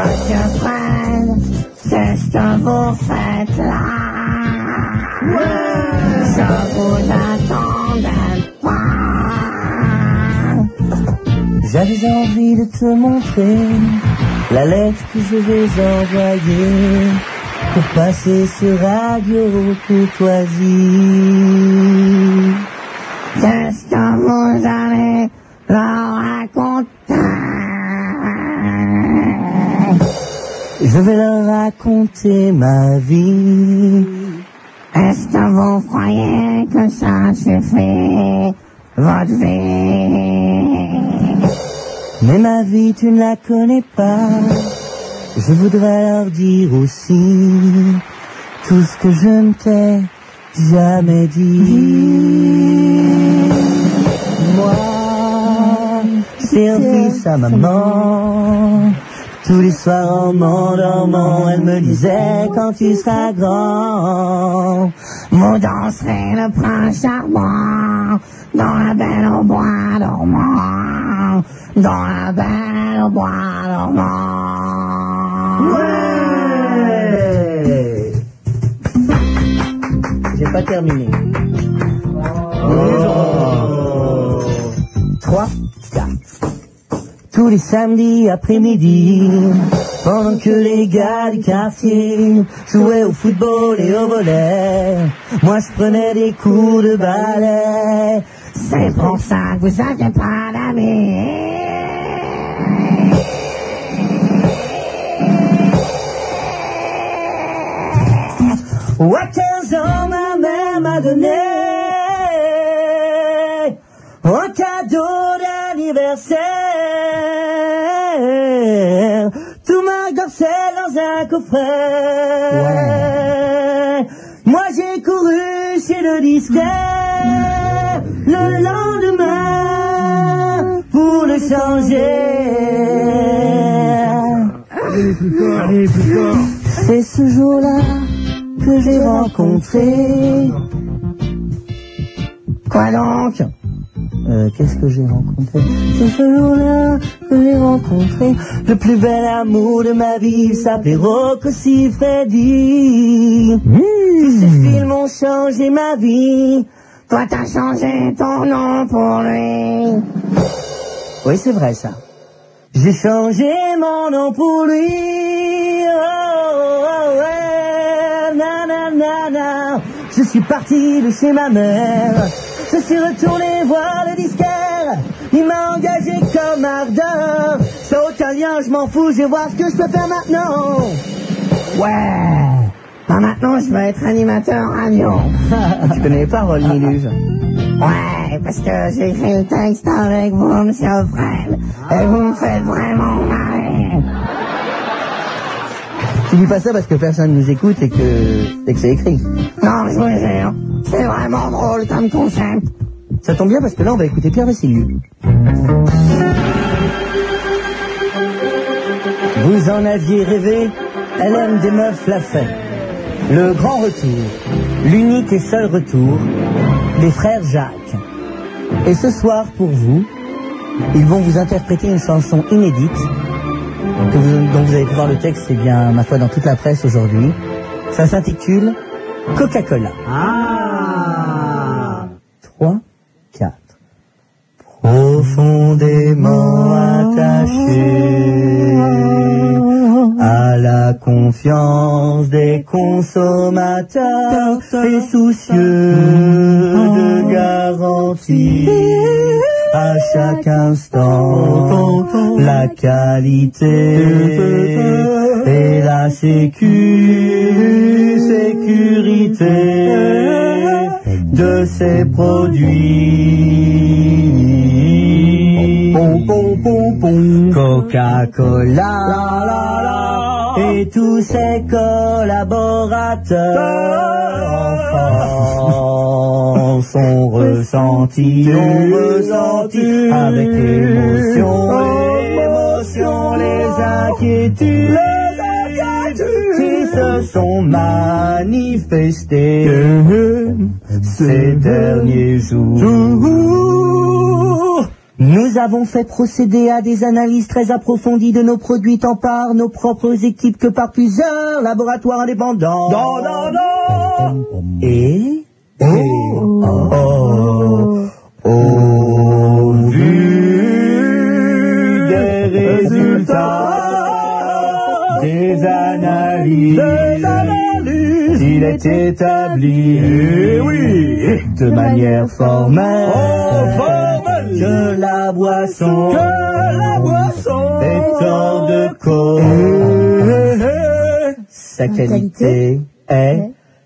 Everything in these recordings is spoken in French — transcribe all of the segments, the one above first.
Monsieur Fred, c'est ce que vous faites là. Ouais. Je vous attendais pas. J'avais envie de te montrer la lettre que je vais envoyer pour passer sur Radio Courtoisie. Qu'est-ce que vous allez leur raconter? Je vais leur raconter ma vie. Est-ce que vous croyez que ça suffit, votre vie? Mais ma vie, tu ne la connais pas. Je voudrais leur dire aussi tout ce que je ne t'ai jamais dit. Moi, service à maman. Tous les soirs en m'endormant, elle me disait quand tu seras grand, vous danserez le prince charmant dans la belle au bois dormant, dans la belle au bois dormant. Ouais. J'ai pas terminé. 3, 4. Tous les samedis après-midi, pendant que les gars du quartier jouaient au football et au volley, moi je prenais des cours de ballet. C'est pour ça que vous aviez pas d'amis. Ou à 15 ans, ma mère m'a donné un cadeau d'anniversaire. Tout m'a gorsé dans un coffret. Ouais. Moi j'ai couru chez le disquaire le lendemain pour le changer. Allez, plus fort, allez, plus fort. C'est ce jour-là que j'ai rencontré. Quoi donc? Qu'est-ce que j'ai rencontré? C'est ce jour-là que j'ai rencontré le plus bel amour de ma vie. Il s'appelait Rocco Siffredi. Tous ces films ont changé ma vie. Toi t'as changé ton nom pour lui. Oui, c'est vrai ça. J'ai changé mon nom pour lui. Oh, ouais, nanana. Je suis parti de chez ma mère. Je suis retourné voir le disquaire. Il m'a engagé comme ardeur. Ça n'a aucun lien, je m'en fous, je vais voir ce que je peux faire maintenant. Ouais. Bah maintenant je veux être animateur radio. Tu connais les paroles, Miluge? Ouais, parce que j'ai écrit le texte avec vous, monsieur Fred. Et vous me faites vraiment marrer. Tu dis pas ça parce que personne nous écoute et que c'est écrit. Non, je vous jure. C'est vraiment drôle comme concept. Ça tombe bien parce que là on va écouter Pierre Vassiliou. Vous en aviez rêvé, Hélène Desmeufs l'a fait. Le grand retour, l'unique et seul retour des frères Jacques. Et ce soir pour vous, ils vont vous interpréter une chanson inédite dont vous avez pu voir le texte, c'est bien ma foi dans toute la presse aujourd'hui. Ça s'intitule Coca-Cola. 3, 4. Profondément attaché à la confiance des consommateurs et soucieux de garantie à chaque instant la qualité et la sécurité de ces produits. Coca-Cola et tous ses collaborateurs en France ont ressenti avec émotion les inquiétudes qui se sont manifestées ces derniers jours. Nous avons fait procéder à des analyses très approfondies de nos produits tant par nos propres équipes que par plusieurs laboratoires indépendants. Et au vu des résultats des analyses, il est établi de manière formelle que la boisson est hors de cause. Sa qualité est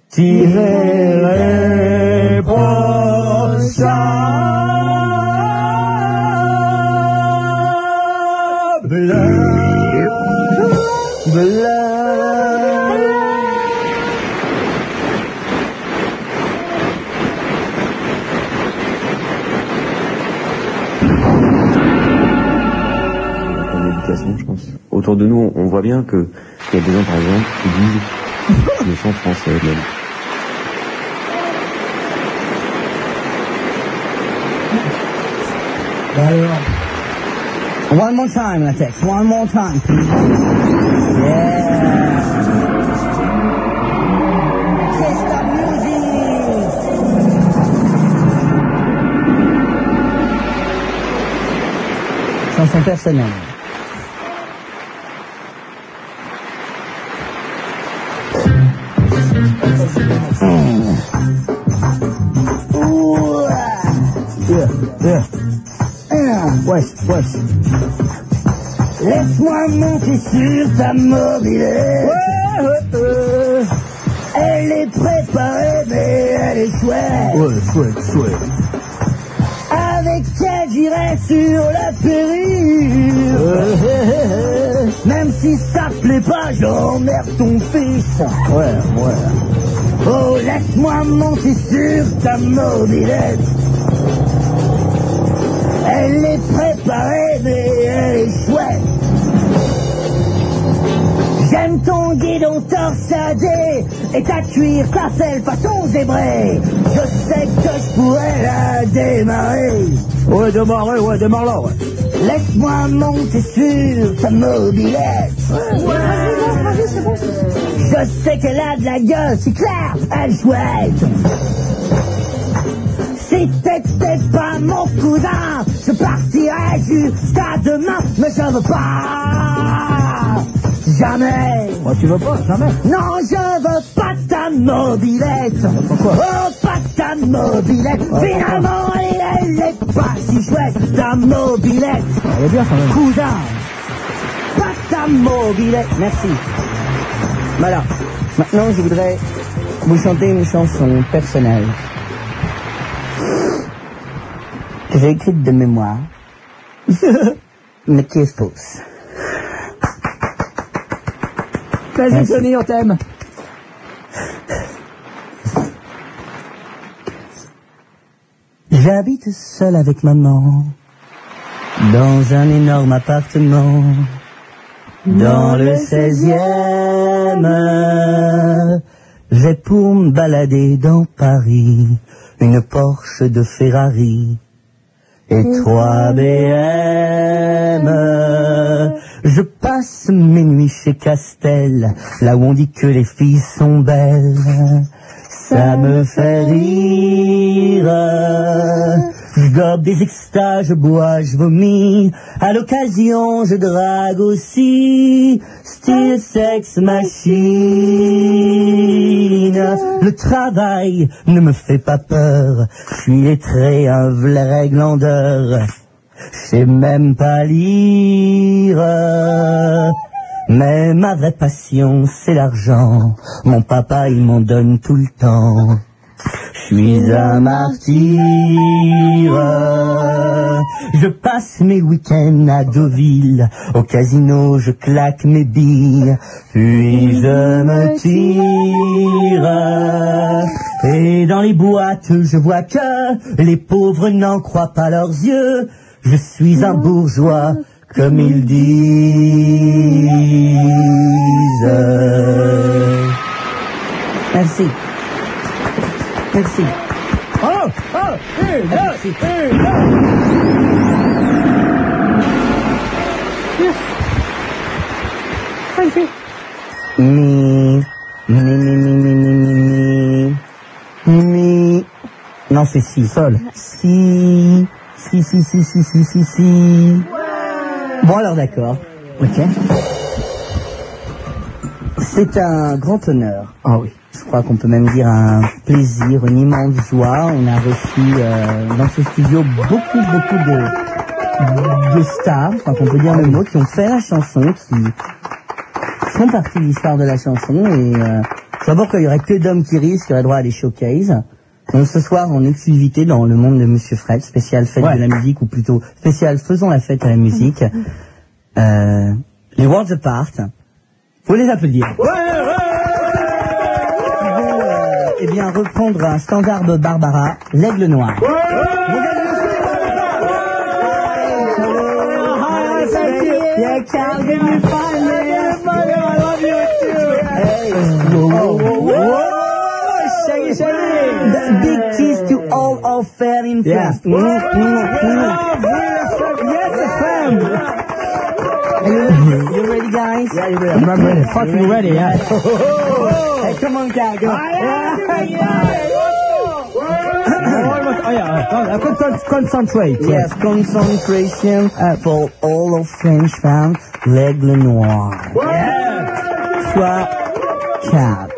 irréprochable. Je pense. Autour de nous, on voit bien qu'il y a des gens, par exemple, qui disent le sang français même. One more time, Latex. One more time, please. Yeah. C'est la musique. Chanson personnelle. Wesh. Laisse-moi monter sur ta mobilette. Elle est préparée, mais elle est chouette. Avec elle, j'irai sur la périph'. Même si ça plaît pas, j'emmerde ton fils. Ouais. Oh, laisse-moi monter sur ta mobilette. Elle est préparée, mais elle est chouette. J'aime ton guidon torsadé et ta cuir ta selle façon zébrée. Je sais que je pourrais la démarrer. Ouais, démarre-la. Laisse-moi monter sur ta mobilette. Vas-y, c'est bon. Je sais qu'elle a de la gueule, c'est clair, elle est chouette. Si t'étais pas mon cousin, je partirais jusqu'à demain, mais je veux pas. Jamais. Moi, tu veux pas, jamais. Non, je veux pas ta mobilette. Pourquoi? Oh, pas ta mobilette. Finalement, elle est pas si chouette, ta mobilette. Elle est bien, quand même. Cousin, pas ta mobilette. Merci. Voilà. Maintenant, je voudrais vous chanter une chanson personnelle que j'ai écrite de mémoire, mais qui est fausse. Vas-y, Tony, on t'aime. J'habite seul avec maman dans un énorme appartement dans le 16e. J'ai pour me balader dans Paris une Porsche de Ferrari et 3 BM. Je passe mes nuits chez Castel, là où on dit que les filles sont belles. Ça me fait rire. Je gobe des extas, je bois, je vomis. À l'occasion, je drague aussi. Style sex machine. Le travail ne me fait pas peur. Je suis lettré, un vrai glandeur. Je sais même pas lire. Mais ma vraie passion, c'est l'argent. Mon papa, il m'en donne tout le temps. Je suis un martyr. Je passe mes week-ends à Deauville. Au casino, je claque mes billes. Puis je me tire. Et dans les boîtes, je vois que les pauvres n'en croient pas leurs yeux. Je suis un bourgeois, comme ils disent. Merci. Merci. Oh, Merci. Mi. Non, c'est si. Sol. Si. Bon, alors d'accord. Ok. C'est un grand honneur. Ah oui. Je crois qu'on peut même dire un plaisir, une immense joie. On a reçu dans ce studio beaucoup de stars, enfin qu'on peut dire le mot, qui ont fait la chanson, qui font partie de l'histoire de la chanson. Et d'abord qu'il y aurait que d'hommes qui risent, qui auraient droit à des showcases. Donc ce soir, en exclusivité dans le monde de Monsieur Fred, spécial fête de la musique, ou plutôt spécial faisons la fête à la musique. Les Worlds Apart. Faut les applaudir. Eh bien, reprendre un standard de Barbara, l'Aigle Noir. Big kiss to all our fair in France. You ready, guys? Yeah, you're ready. I'm ready. Fucking ready, yeah. Hey, come on, guys. Go. Concentrate. Yes, concentration for all of French fans. L'Aigle Noir. Soit 4.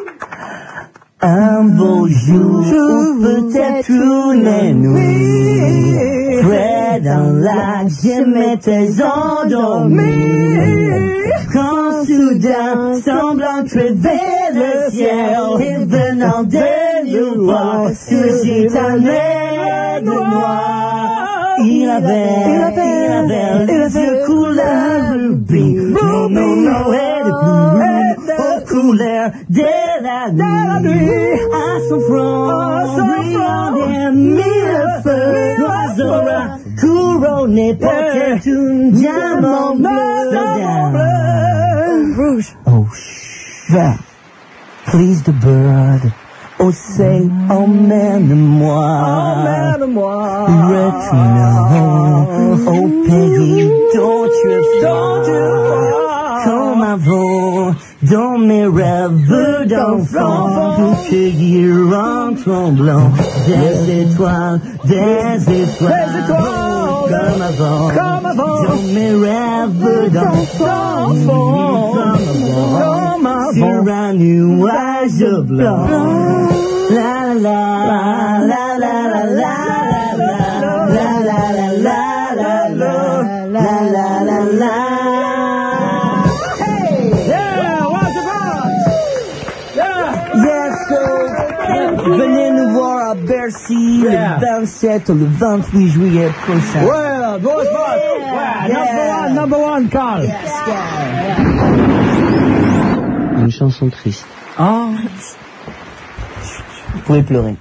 Un beau jour, ou peut-être une nuit, près d'un lac, je m'étais endormi. Quand soudain, semblant crever le ciel, et venant de nous voir, surgit un aigle noir. Il avait les yeux couleur rubis, non, et aux couleurs de la nuit, à son front, brillant des mille feux, l'oiseau couronné portait un diamant bleu. Rouge. Oh, chef, please the bird. Oh, say, emmène-moi. Retournons au pays dont tu es froid. Comme avant, dans mes rêves d'enfant, pour cueillir en tremblant des étoiles, comme avant, dans mes rêves d'enfant, comme avant, sur un nuage blanc. La la la la la la la la la la la la. Venez nous voir à Bercy le 27 ou le 28 juillet prochain. Well, boss. Number one, Carl. Une chanson triste. Ah. Vous pouvez pleurer.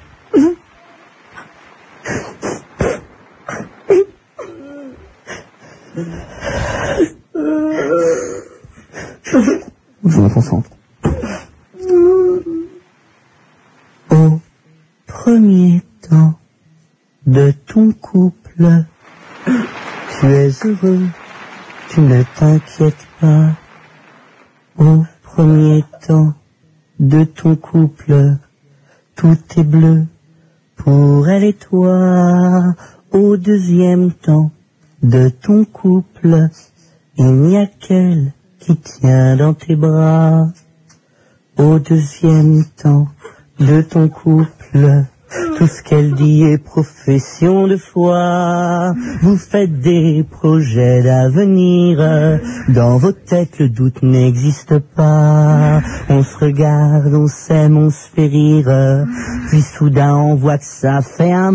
Je me concentre. Au premier temps de ton couple, tu es heureux, tu ne t'inquiètes pas. Au premier temps de ton couple, tout est bleu pour elle et toi. Au deuxième temps de ton couple, il n'y a qu'elle qui tient dans tes bras. Au deuxième temps de ton couple, tout ce qu'elle dit est profession de foi. Vous faites des projets d'avenir, dans vos têtes le doute n'existe pas. On se regarde, on s'aime, on se fait rire, puis soudain on voit que ça fait un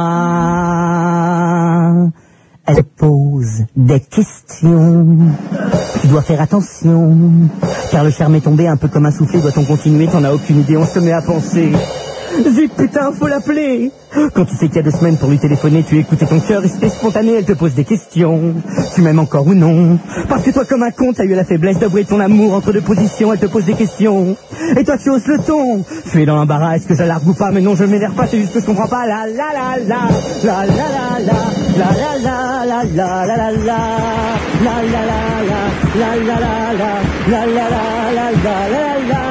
mois. Elle pose des questions. Tu dois faire attention, car le charme est tombé un peu comme un soufflet. Doit-on continuer? T'en as aucune idée, on se met à penser. Zut, putain, faut l'appeler. Quand tu sais qu'il y a 2 semaines pour lui téléphoner, tu écoutes ton cœur et c'était spontané, elle te pose des questions. Tu m'aimes encore ou non? Parce que toi, comme un con, t'as eu la faiblesse d'avouer ton amour entre 2 positions, elle te pose des questions. Et toi, tu hausses le ton. Tu es dans l'embarras, est-ce que je la largue ou pas? Mais non, je m'énerve pas, c'est juste que je comprends pas. La la la la, la la la la, la la la la la la la la, la la la la, la la la la. La la la la la la la.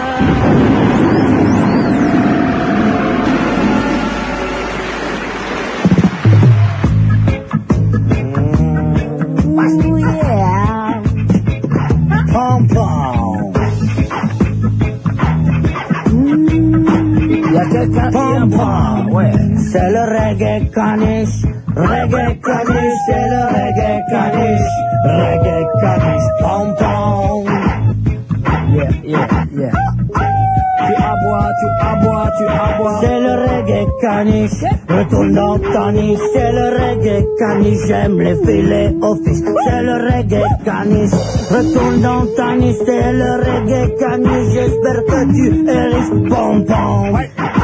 Ouais. C'est le reggae caniche, c'est le reggae caniche, pom pom. Yeah. Tu aboies. C'est le reggae caniche, retourne dans ta niche. C'est le reggae caniche, j'aime les filets au fish. C'est le reggae caniche, retourne dans ta niche. C'est le reggae caniche, j'espère que tu es riche, pom pom.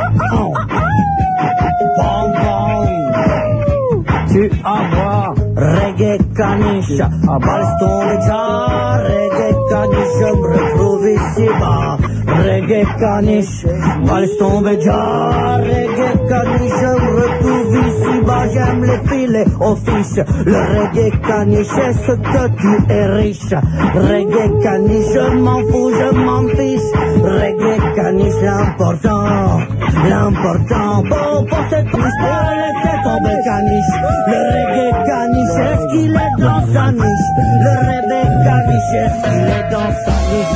Tu aboies, reggae caniche, balance ton déjà, reggae caniche, je me retrouve ici bas. Reggae caniche, balance ton déjà, reggae caniche, je me retrouve ici bas. J'aime les filets au fish, le reggae caniche, est-ce que tu es riche? Reggae caniche, je m'en fous, je m'en fiche. Reggae caniche, l'important, pour cette touche, pour laisser tomber caniche. Le reggae caniche, est-ce qu'il est dans sa niche? Le reggae caniche, est-ce qu'il est dans sa niche?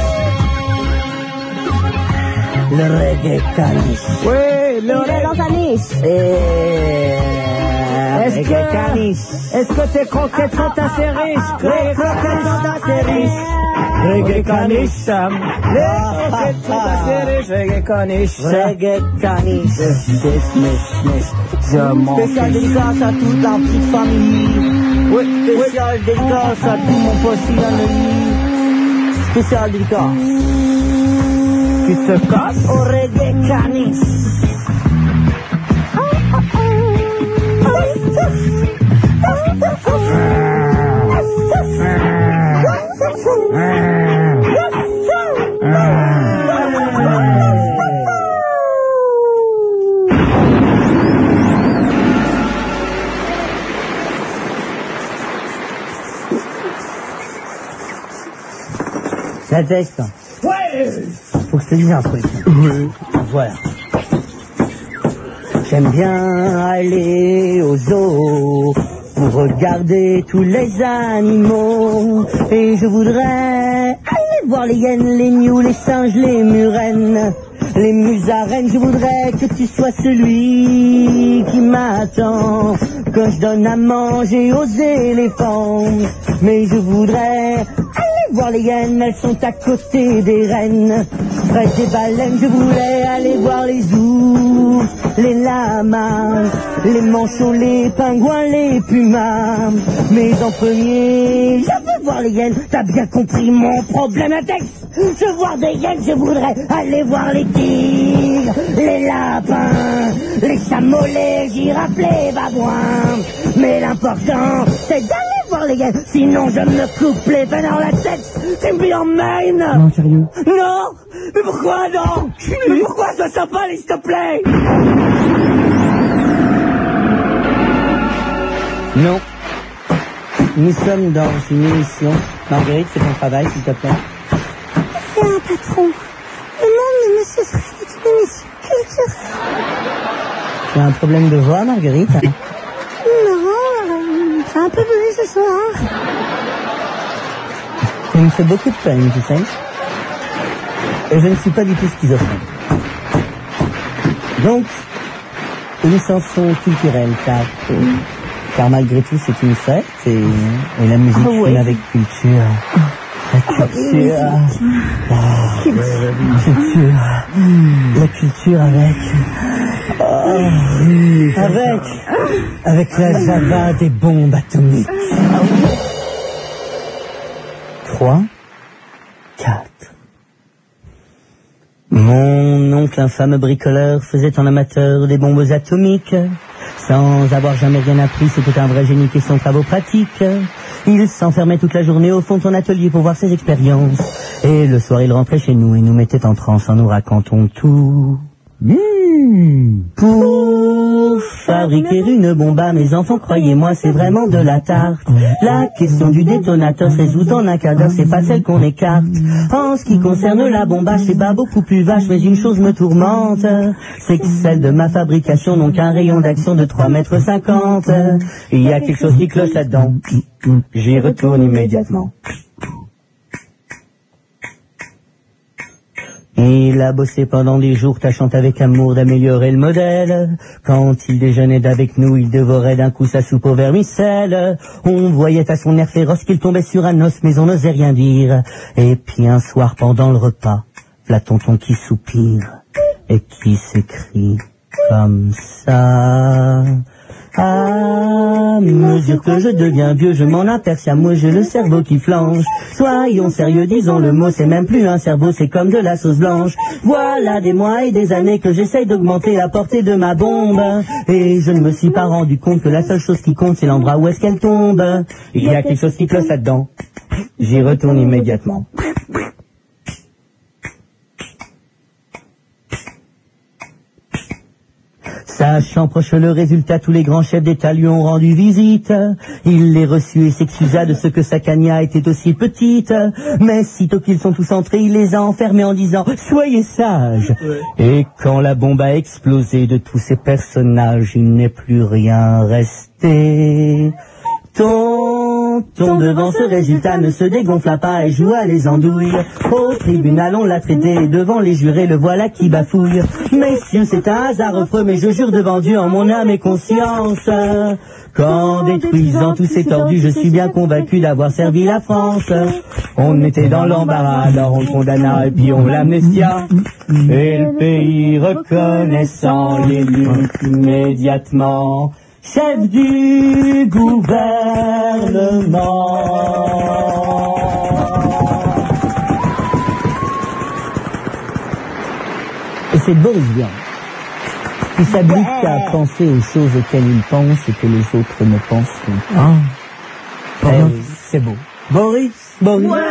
Le reggae caniche. Oui, Il est dans sa niche. Est-ce que tes croquettes sont assez riches? Les croquettes sont assez riches. Reggae caniche, les croquettes sont assez riches. Reggae caniche, Reggae caniche. je m'en Spécial fiche. dédicace à toute la petite famille. Oui, Spécial dédicace à tout mon possible ami. Spécial dédicace tu te casses. au reggae caniche. La teste. Ouais. Faut que je te dise un truc. Oui. Voilà. J'aime bien aller au zoo pour regarder tous les animaux. Et je voudrais aller voir les hyènes, les gnous, les singes, les murènes, les musaraignes. Je voudrais que tu sois celui qui m'attend quand je donne à manger aux éléphants. Mais je voudrais aller voir les hyènes, elles sont à côté des rennes. Près des baleines, je voulais aller voir les ours, les lamas, les manchots, les pingouins, les pumas. Mais en premier, je veux voir les hyènes, t'as bien compris mon problème à texte. Je veux voir des hyènes, je voudrais aller voir les tigres, les lapins, les chameaux, les girafes, les babouins. Mais l'important, c'est d'aller voir les hyènes, sinon je me coupe les veines dans la tête. Tu me emmènes. Non, sérieux. Non. Mais pourquoi non? Mais pourquoi ça sent pas, s'il te plaît? Non. Nous sommes dans une émission. Marguerite, c'est ton travail, s'il te plaît. C'est un patron. Le monde de Monsieur Fred est une émission culturelle. Tu as un problème de voix, Marguerite? Non, c'est un peu bleu ce soir. Tu me fais beaucoup de peine, tu sais. Et je ne suis pas du tout schizophrène. Donc, une chanson culturelle, car malgré tout c'est une fête et la musique rime avec culture. La culture. La culture avec la java des bombes atomiques. 3, 4. Mon oncle infâme bricoleur faisait en amateur des bombes atomiques. Sans avoir jamais rien appris, c'était un vrai génie et son travaux pratique. Il s'enfermait toute la journée au fond de son atelier pour voir ses expériences. Et le soir, il rentrait chez nous et nous mettait en transe en nous racontant tout. Pour fabriquer une bombe à mes enfants, croyez-moi, c'est vraiment de la tarte. La question du détonateur se résout en un quart d'heure, c'est pas celle qu'on écarte. En ce qui concerne la bombage, c'est pas beaucoup plus vache, mais une chose me tourmente, c'est que celle de ma fabrication n'ont qu'un rayon d'action de 3,50 m. Il y a quelque chose qui cloche là-dedans. J'y retourne immédiatement. Il a bossé pendant des jours, tâchant avec amour d'améliorer le modèle. Quand il déjeunait avec nous, il dévorait d'un coup sa soupe au vermicelle. On voyait à son air féroce qu'il tombait sur un os, mais on n'osait rien dire. Et puis un soir, pendant le repas, la tonton qui soupire et qui s'écrie comme ça. À mesure que je deviens vieux, je m'en aperçois, moi j'ai le cerveau qui flanche. Soyons sérieux, disons le mot, c'est même plus un cerveau, c'est comme de la sauce blanche. Voilà des mois et des années que j'essaye d'augmenter la portée de ma bombe. Et je ne me suis pas rendu compte que la seule chose qui compte, c'est l'endroit où est-ce qu'elle tombe. Il y a quelque chose qui cloche là-dedans. J'y retourne immédiatement. Sachant proche le résultat, tous les grands chefs d'État lui ont rendu visite. Il les reçut et s'excusa de ce que sa cagna était aussi petite. Mais sitôt qu'ils sont tous entrés, il les a enfermés en disant « Soyez sages !» Et quand la bombe a explosé de tous ces personnages, il n'est plus rien resté. Tonton, devant ce résultat, ne se dégonfla pas et joua les andouilles. Au tribunal, on l'a traité et devant les jurés, le voilà qui bafouille. Messieurs, c'est un hasard affreux, mais je jure devant Dieu en mon âme et conscience qu'en détruisant tous ces tordus, je suis bien convaincu d'avoir servi la France. On était dans l'embarras, alors on le condamna et puis on l'amnestia. Et le pays reconnaissant l'élu immédiatement chef du gouvernement. Et c'est Boris Vian qui s'habite à penser aux choses auxquelles il pense et que les autres ne pensent pas. C'est beau. Boris.